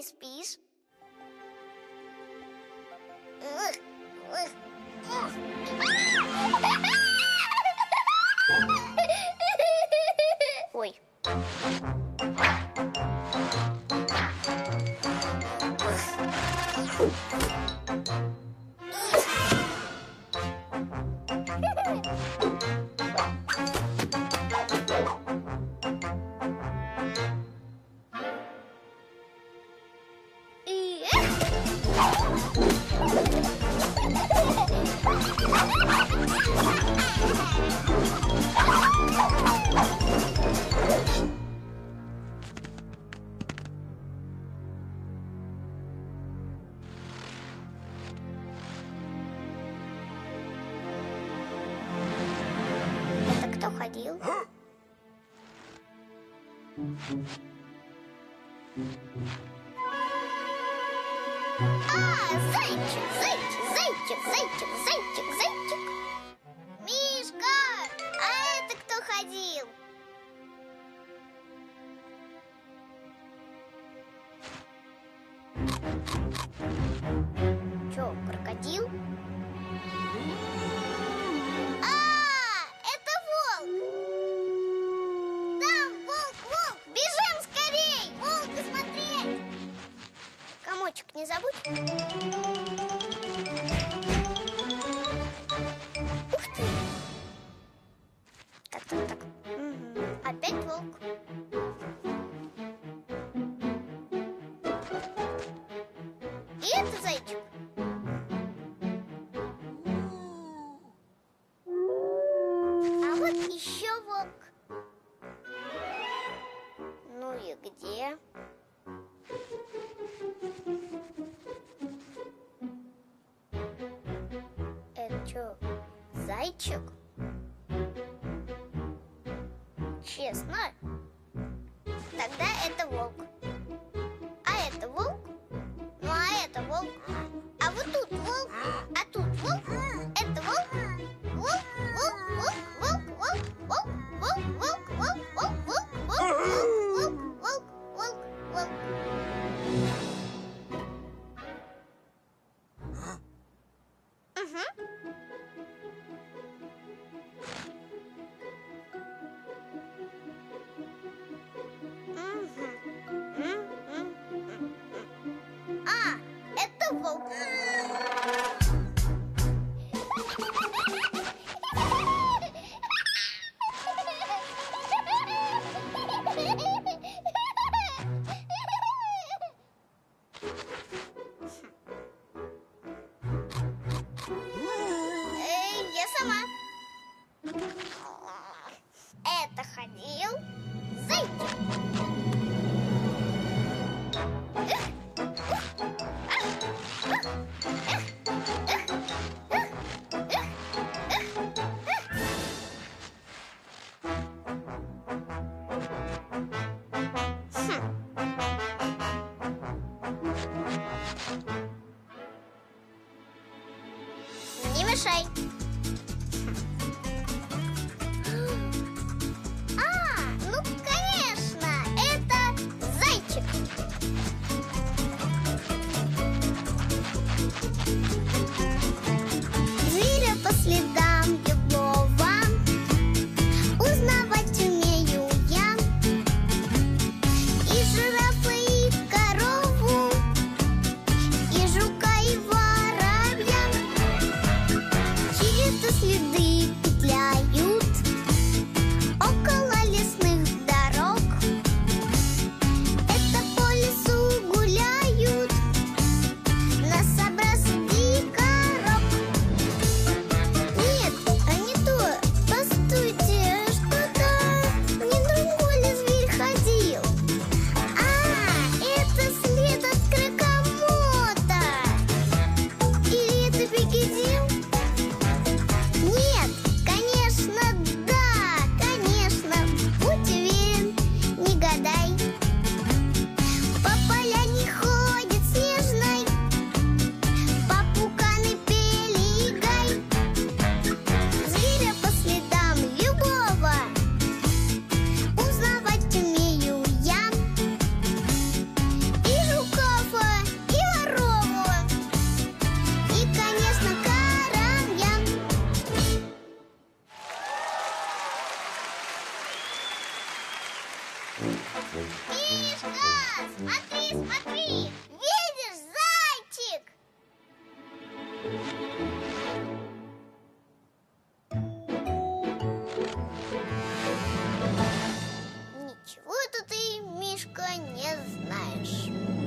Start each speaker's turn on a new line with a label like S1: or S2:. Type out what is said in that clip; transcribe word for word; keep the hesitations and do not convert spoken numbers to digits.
S1: не спишь? Ой. Это кто ходил? А, зайчик, зайчик, зайчик, зайчик, зайчик, зайчик. Мишка, а это кто ходил? Чё, крокодил? А, это волк! Там волк, волк! Бежим скорей! Волка смотреть! Комочек не забудь. Ух ты! Так, так, так. Угу. Опять волк. И это зайчик. А вот еще волк. Ну и где? Это что, зайчик? Честно? Тогда это волк. А это волк? Ну а это волк. А вот тут волк. А тут волк. Это волк. Волк, волк, волк, волк, волк, волк, волк, волк, волк, волк, волк, волк, волк, волк, волк, волк. Угу. А, это волк. Эй, я сама. Это ходил зайчик. Не мешай. А, ну конечно, это зайчик. Зверя по следам любого узнавать умею я. И жирафа, и корову, и жука, и воробья. знаешь.